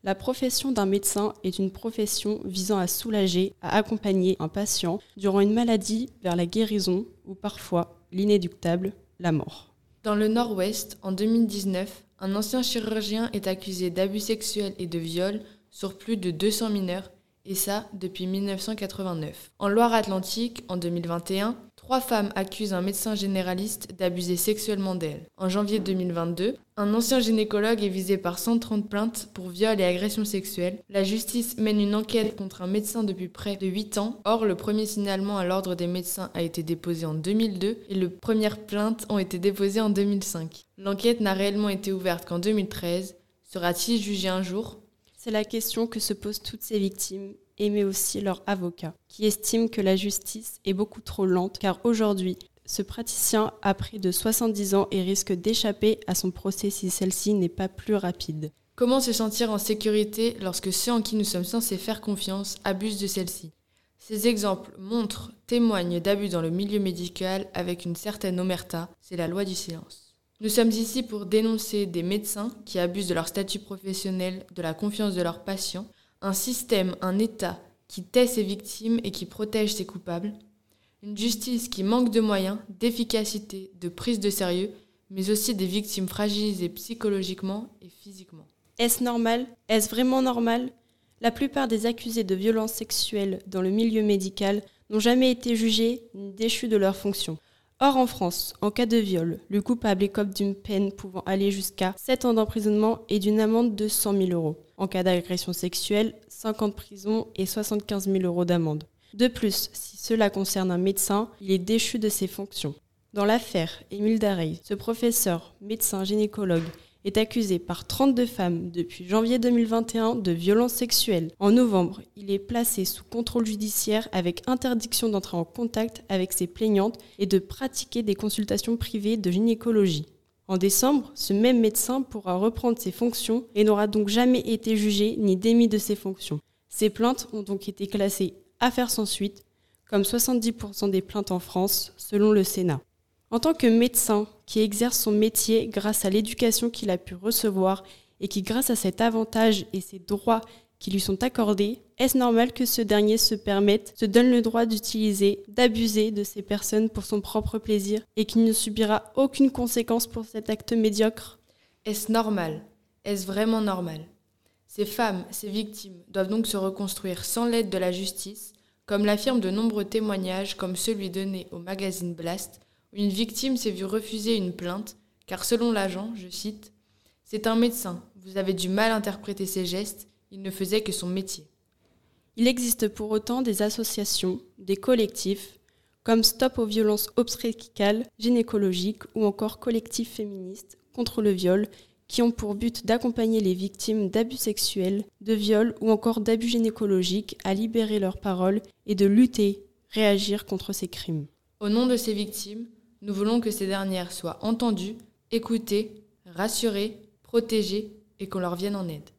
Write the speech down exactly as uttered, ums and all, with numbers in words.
La profession d'un médecin est une profession visant à soulager, à accompagner un patient durant une maladie vers la guérison ou parfois l'inéluctable, la mort. Dans le Nord-Ouest, en deux mille dix-neuf, un ancien chirurgien est accusé d'abus sexuels et de viol sur plus de deux cents mineurs, et ça depuis mille neuf cent quatre-vingt-neuf. En Loire-Atlantique, en deux mille vingt et un, trois femmes accusent un médecin généraliste d'abuser sexuellement d'elles. En janvier deux mille vingt-deux, un ancien gynécologue est visé par cent trente plaintes pour viol et agression sexuelle. La justice mène une enquête contre un médecin depuis près de huit ans. Or, le premier signalement à l'ordre des médecins a été déposé en deux mille deux et les premières plaintes ont été déposées en deux mille cinq. L'enquête n'a réellement été ouverte qu'en deux mille treize. Sera-t-il jugé un jour ? C'est la question que se posent toutes ces victimes, et mais aussi leurs avocats, qui estiment que la justice est beaucoup trop lente, car aujourd'hui, ce praticien a près de soixante-dix ans et risque d'échapper à son procès si celle-ci n'est pas plus rapide. Comment se sentir en sécurité lorsque ceux en qui nous sommes censés faire confiance abusent de celle-ci ? Ces exemples montrent, témoignent d'abus dans le milieu médical avec une certaine omerta, c'est la loi du silence. Nous sommes ici pour dénoncer des médecins qui abusent de leur statut professionnel, de la confiance de leurs patients, un système, un État qui tait ses victimes et qui protège ses coupables, une justice qui manque de moyens, d'efficacité, de prise de sérieux, mais aussi des victimes fragilisées psychologiquement et physiquement. Est-ce normal ? Est-ce vraiment normal ? La plupart des accusés de violences sexuelles dans le milieu médical n'ont jamais été jugés ni déchus de leurs fonctions. Or, en France, en cas de viol, le coupable écope d'une peine pouvant aller jusqu'à sept ans d'emprisonnement et d'une amende de cent mille euros. En cas d'agression sexuelle, cinq ans de prison et soixante-quinze mille euros d'amende. De plus, si cela concerne un médecin, il est déchu de ses fonctions. Dans l'affaire Émile Dareil, ce professeur, médecin gynécologue, est accusé par trente-deux femmes depuis janvier deux mille vingt et un de violences sexuelles. En novembre, il est placé sous contrôle judiciaire avec interdiction d'entrer en contact avec ses plaignantes et de pratiquer des consultations privées de gynécologie. En décembre, ce même médecin pourra reprendre ses fonctions et n'aura donc jamais été jugé ni démis de ses fonctions. Ces plaintes ont donc été classées affaires sans suite, comme soixante-dix pour cent des plaintes en France, selon le Sénat. En tant que médecin qui exerce son métier grâce à l'éducation qu'il a pu recevoir et qui, grâce à cet avantage et ces droits qui lui sont accordés, est-ce normal que ce dernier se permette, se donne le droit d'utiliser, d'abuser de ces personnes pour son propre plaisir et qu'il ne subira aucune conséquence pour cet acte médiocre ? Est-ce normal ? Est-ce vraiment normal ? Ces femmes, ces victimes, doivent donc se reconstruire sans l'aide de la justice, comme l'affirment de nombreux témoignages comme celui donné au magazine Blast, où une victime s'est vue refuser une plainte, car selon l'agent, je cite, « C'est un médecin, vous avez du mal à interpréter ses gestes, il ne faisait que son métier. » Il existe pour autant des associations, des collectifs, comme Stop aux violences obstétricales, gynécologiques ou encore collectifs féministes contre le viol, qui ont pour but d'accompagner les victimes d'abus sexuels, de viols ou encore d'abus gynécologiques à libérer leur parole et de lutter, réagir contre ces crimes. Au nom de ces victimes, nous voulons que ces dernières soient entendues, écoutées, rassurées, protégées et qu'on leur vienne en aide.